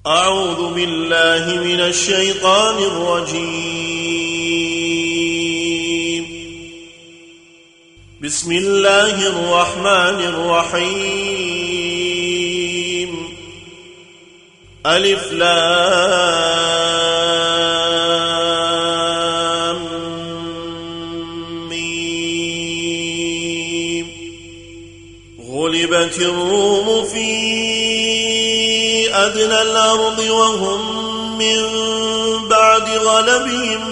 أعوذ بالله من الشيطان الرجيم. بسم الله الرحمن الرحيم. ألف لام ميم. غلبت الروم في أدنى الأرض وهم من بعد غلبهم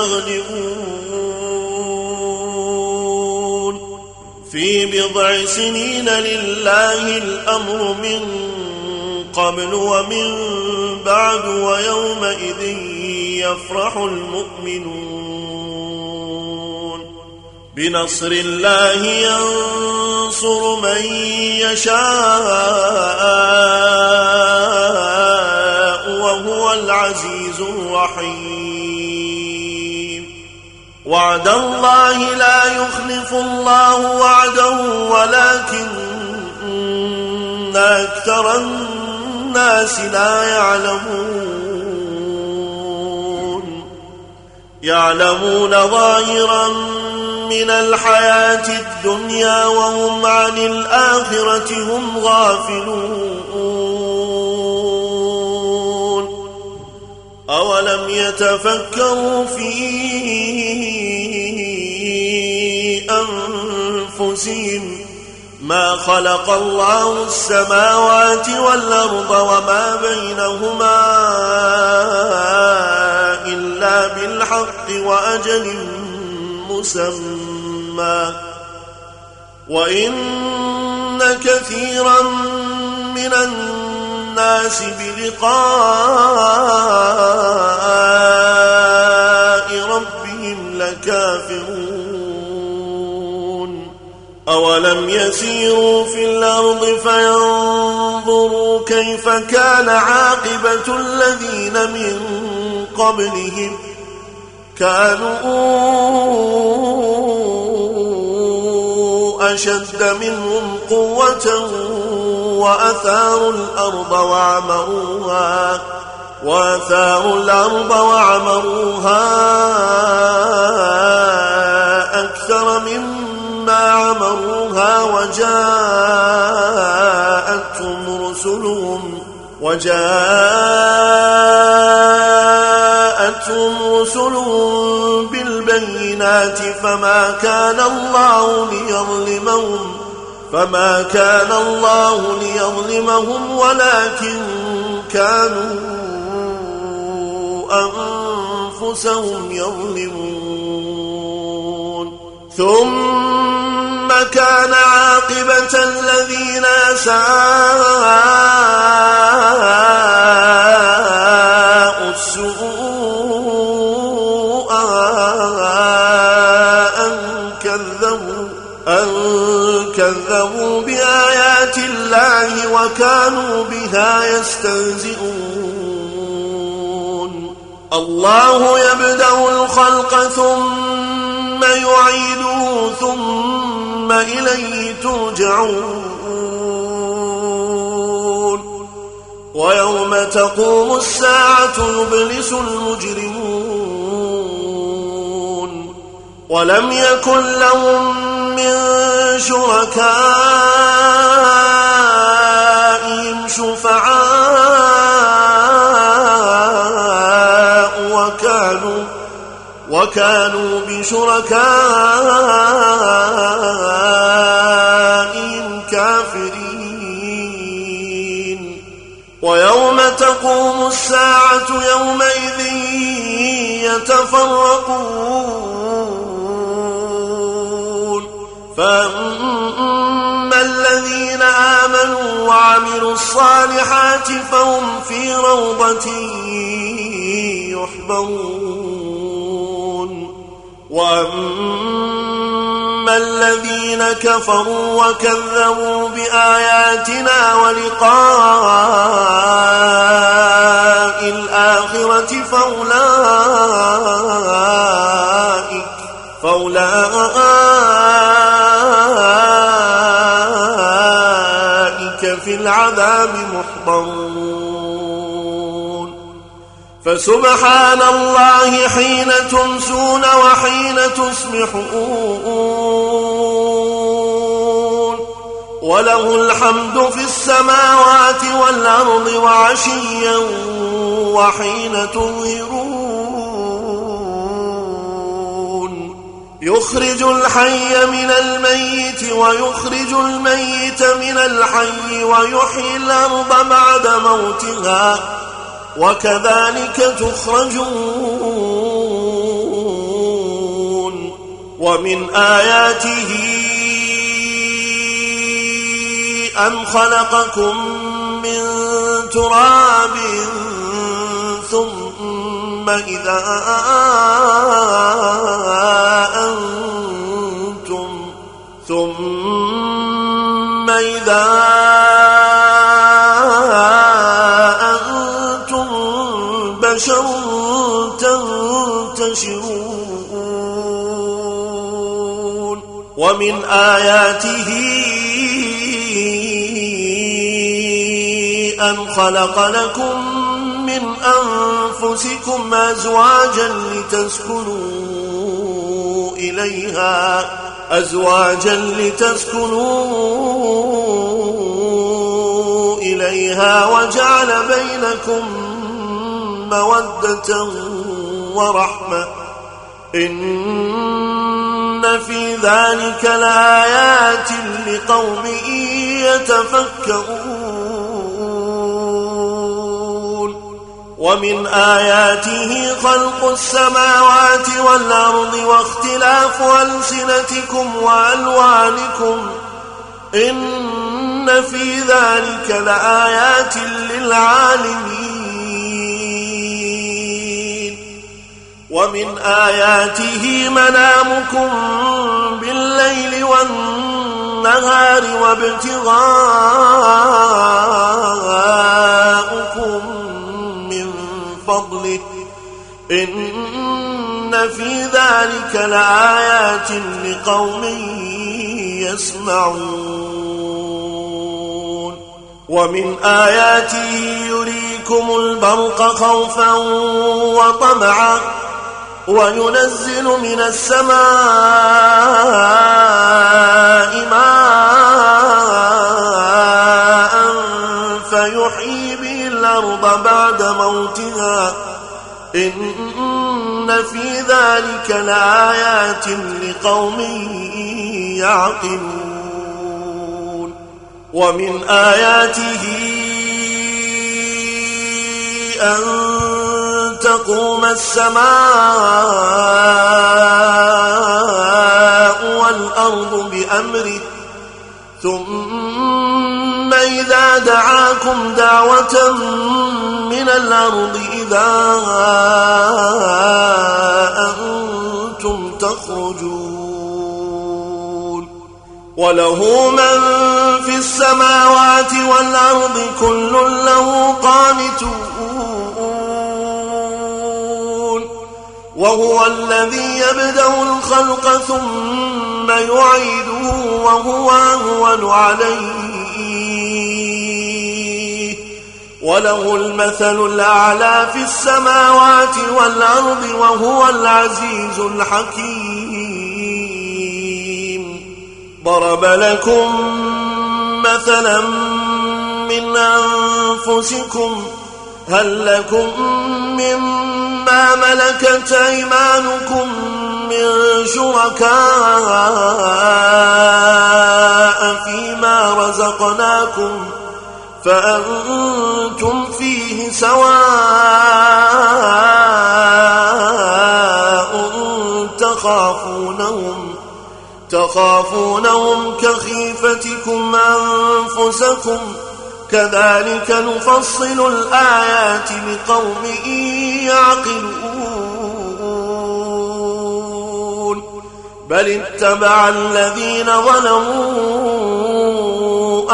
سيغلبون في بضع سنين لله الأمر من قبل ومن بعد ويومئذ يفرح المؤمنون بنصر الله ينصر من يشاء وهو العزيز الرحيم. وعد الله لا يخلف الله وعده ولكن أكثر الناس لا يعلمون ظاهرا من الحياة الدنيا وهم عن الآخرة هم غافلون. أولم يتفكروا في أنفسهم ما خلق الله السماوات والأرض وما بينهما إلا بالحق وأجل مسمى وإن كثيرا من الناس بلقاء ربهم لكافرون. أولم يسيروا في الأرض فينظروا كيف كان عاقبة الذين من قبلهم كانوا أشد منهم قوة وأثاروا الأرض وعمروها أكثر مما عمروها وجاءتهم رسلهم بالبينات فما كان الله ليظلمهم ولكن كانوا أنفسهم يظلمون. ثم كان عاقبة الذين أساءوا السوء أن كذبوا بآيات الله وكانوا بها يستهزئون. الله يبدأ الخلق ثم يعيده ثم إليه ترجعون. ويوم تقوم الساعة يبلس المجرمون ولم يكن لهم من شركائهم شفعاء وكانوا بشركائهم كافرين. ويوم تقوم الساعة يومئذ يتفرقون فأما الذين آمنوا وعملوا الصالحات فهم في روضة يحبرون. وأما الذين كفروا وكذبوا بآياتنا ولقاء الآخرة فأولئك في العذاب محضرون. فسبحان الله حين تمسون وحين تصبحون وله الحمد في السماوات والأرض وعشيا وحين تظهرون يخرج الحي من الميت ويخرج الميت من الحي ويحيي الأرض بعد موتها وكذلك تخرجون ومن آياته أن خلقكم من تراب ثم إذا أنتم بشر تنتشرون ومن آياته أن خلق لكم من أنفسكم أزواجا لتسكنوا إليها وجعل بينكم مودة ورحمة إن في ذلك لآيات لقوم يتفكرون ومن آياته خلق السماوات والأرض واختلاف ألسنتكم وألوانكم إن في ذلك لآيات للعالمين ومن آياته منامكم بالليل والنهار وابتغاؤكم من فضله إن في ذلك لآيات لقوم يسمعون ومن آياته يريكم البرق خوفا وطمعا وينزل من السماء ماء فيحيي به الأرض بعد موتها إن في ذلك لآيات لقوم يعقلون ومن آياته أن تقوم السماء والأرض بأمره ثم إذا دعاكم دعوة من الأرض إذا أنتم تخرجون وله من في السماوات والأرض كل له قانتون وهو الذي يبدأ الخلق ثم يعيده وهو أهون عليه وله المثل الأعلى في السماوات والأرض وهو العزيز الحكيم ضرب لكم مثلا من أنفسكم هل لكم مما ملكت أيمانكم من شركاء فيما رزقناكم فأنتم فيه سواء تخافونهم كخيفتكم أنفسكم كذلك نفصل الآيات لقوم يعقلون بل اتبع الذين ظلموا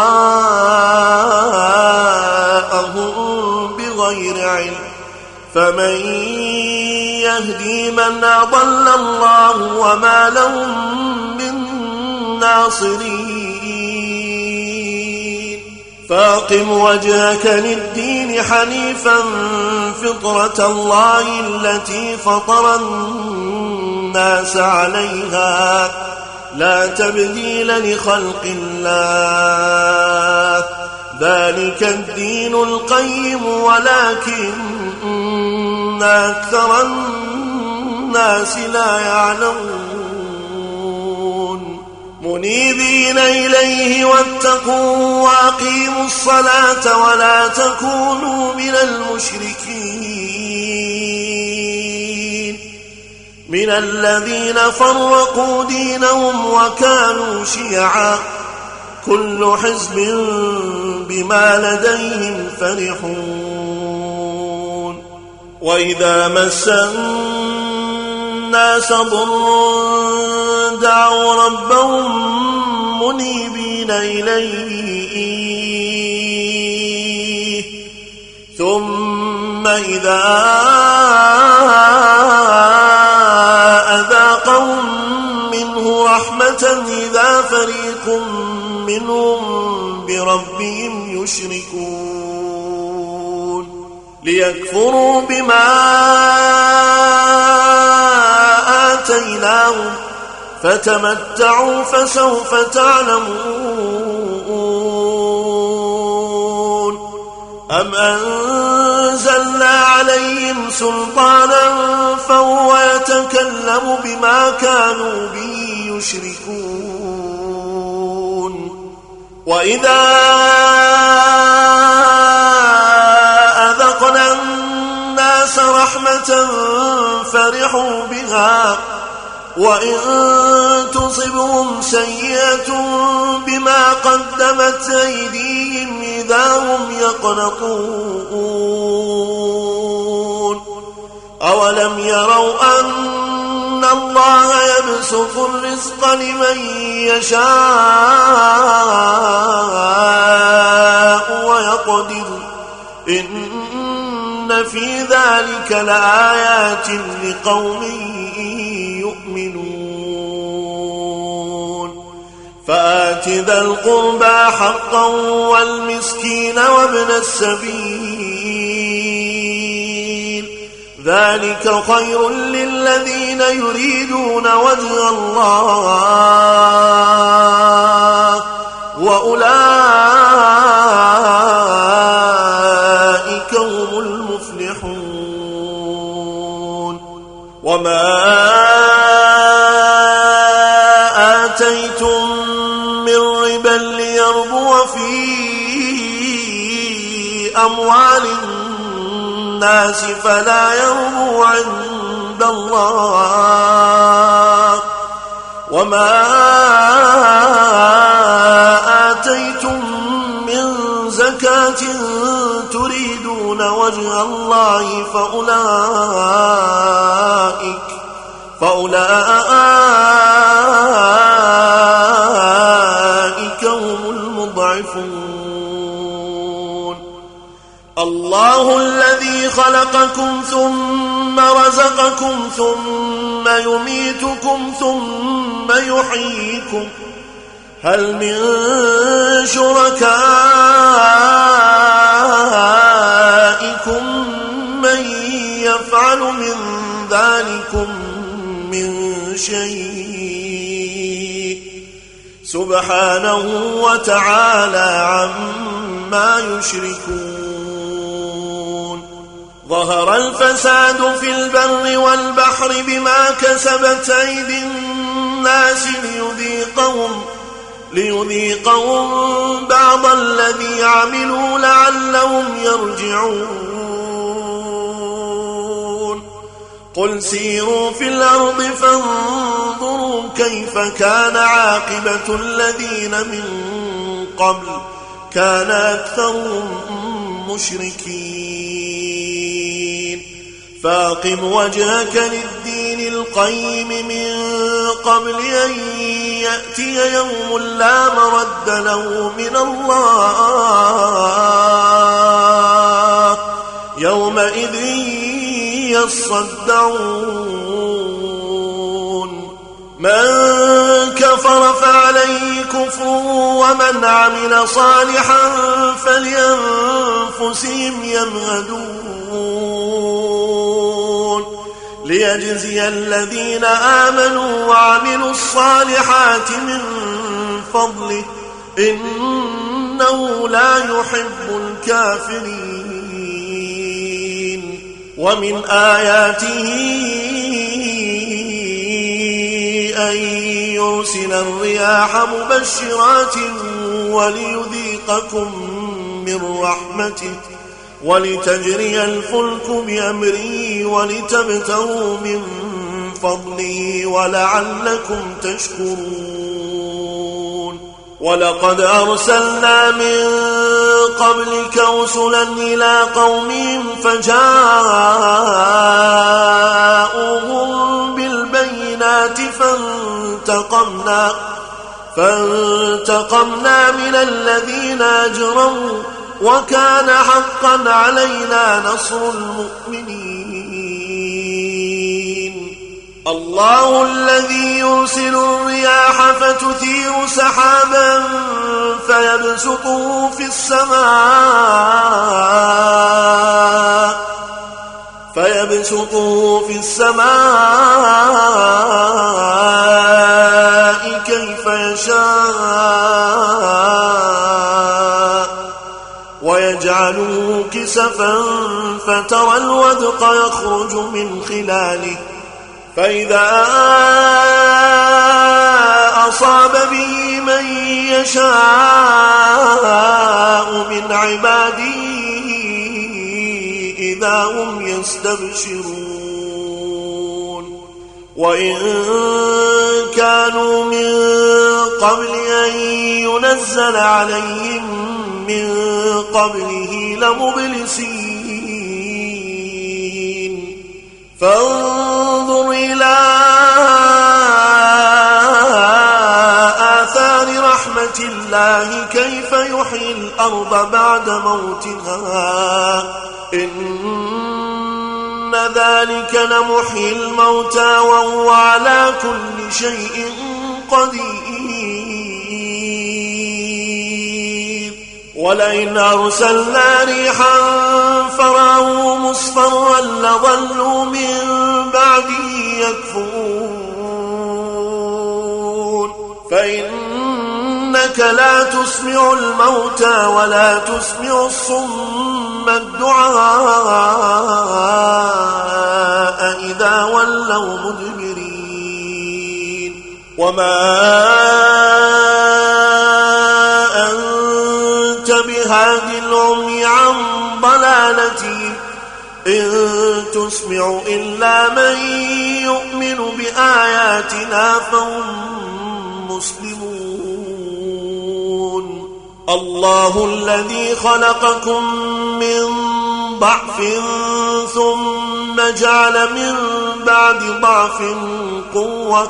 أهواءهم بغير علم فمن يهدي من أضل الله وما لهم من ناصرين فاقم وجهك للدين حنيفا فطرة الله التي فطر الناس عليها لا تبديل لخلق الله ذلك الدين القيم ولكن أكثر الناس لا يعلمون منيبين إليه واتقوا وأقيموا الصلاة ولا تكونوا من المشركين من الذين فرقوا دينهم وكانوا شيعا كل حزب بما لديهم فرحون وإذا مس الناس ضر دعوا ربهم منيبين إليه ثم إذا أذاقهم منه رحمة إذا فريق منهم بربهم يشركون ليكفروا بما آتيناهم فتمتعوا فسوف تعلمون أم أنزلنا عليهم سلطانا فهو يتكلم بما كانوا به يشركون وإذا أذقنا الناس رحمة فرحوا بها وإن تصبهم سيئة بما قدمت أيديهم إذا هم يقنطون أولم يروا أن الله يبسط الرزق لمن يشاء ويقدر إن في ذلك لآيات لقوم يؤمنون فآت ذا القربى حقا والمسكين وابن السبيل ذلك خير للذين يريدون وجه الله وأولئك هم المفلحون وما آتيتم من ربا ليربو في أموال الناس فلا يربو عند الله وما آتيتم من زكاة تريدون وجه الله فأولئك هم المضعفون الله الذي خلقكم ثم رزقكم ثم يميتكم ثم يحييكم هل من شركائكم من يفعل من ذلكم من شيء سبحانه وتعالى عما يشركون ظهر الفساد في البر والبحر بما كسبت أيدي الناس ليذيقهم بعض الذي عملوا لعلهم يرجعون قل سيروا في الأرض فانظروا كيف كان عاقبة الذين من قبل كان أكثرهم مشركين فاقم وجهك للدين القيم من قبل أن يأتي يوم لا مرد له من الله يومئذ يصدعون من كفر فعليه كفره ومن عمل صالحا فلأنفسهم يمهدون ليجزي الذين آمنوا وعملوا الصالحات من فضله إنه لا يحب الكافرين. ومن آياته أن يرسل الرياح مبشرات وليذيقكم من رحمته ولتجري الفلك بأمره ولتبتغوا من فضله ولعلكم تشكرون. ولقد أرسلنا من قبلك رسلا إلى قومهم فجاءوهم بالبينات فانتقمنا من الذين أجرموا وكان حقا علينا نصر المؤمنين. الله الذي يرسل الرياح فتثير سحابا فيبسطه في السماء كيف يشاء ويجعله كسفا فترى الودق يخرج من خلاله فإذا أصاب به من يشاء من عباده إذا هم يستبشرون. وإن كانوا من قبل أن ينزل عليهم من قبله لمبلسين. فانظر إلى آثار رحمة الله كيف يحيي الأرض بعد موتها إن ذلك لمحيي الموتى وهو على كل شيء قدير. ولئن أرسلنا ريحا فرأوه مصفرا لظلوا من بعده يكفرون. فإنك لا تسمع الموتى ولا تسمع الصم الدعاء إذا ولوا مدبرين. وما أنت بهاد العمي عن ضلالتهم إن تسمع إلا من يؤمن بآياتنا فهم مسلمون. الله الذي خلقكم من ضعف ثم جعل من بعد ضعف قوة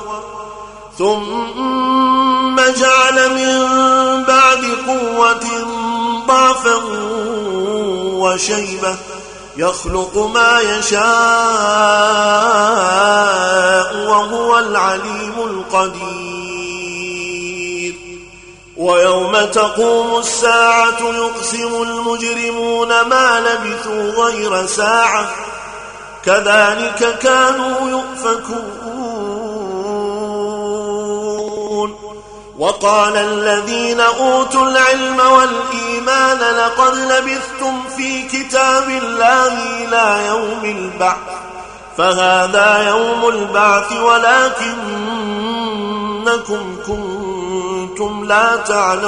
ضعفا وشيبة يخلق ما يشاء وهو العليم القدير. ويوم تقوم الساعة يقسم المجرمون ما لبثوا غير ساعة كذلك كانوا يؤفكون. وقال الذين أوتوا العلم والإيمان لقد لبثتم في كتاب الله إلى يوم البعث فهذا يوم البعث ولكنكم كنتم لا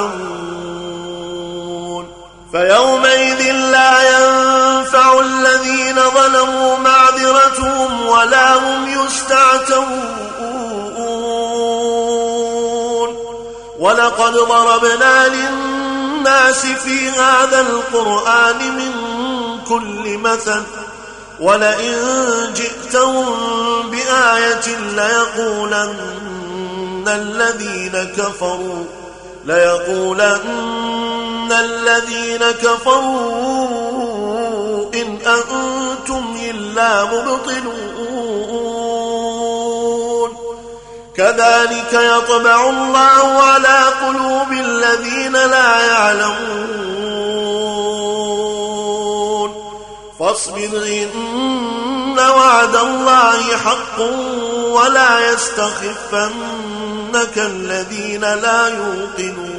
تعلمون. فيومئذ لا ينفع الذين ظلموا معذرتهم ولا هم يستعتبون. ولقد ضربنا للناس في هذا القرآن من كل مثل ولئن جئتهم بآية ليقولن الذين كفروا إن أنتم إلا مبطلون. كذلك يطبع الله على قلوب الذين لا يعلمون فاصبر إن وعد الله حق ولا يستخفنك الذين لا يوقنون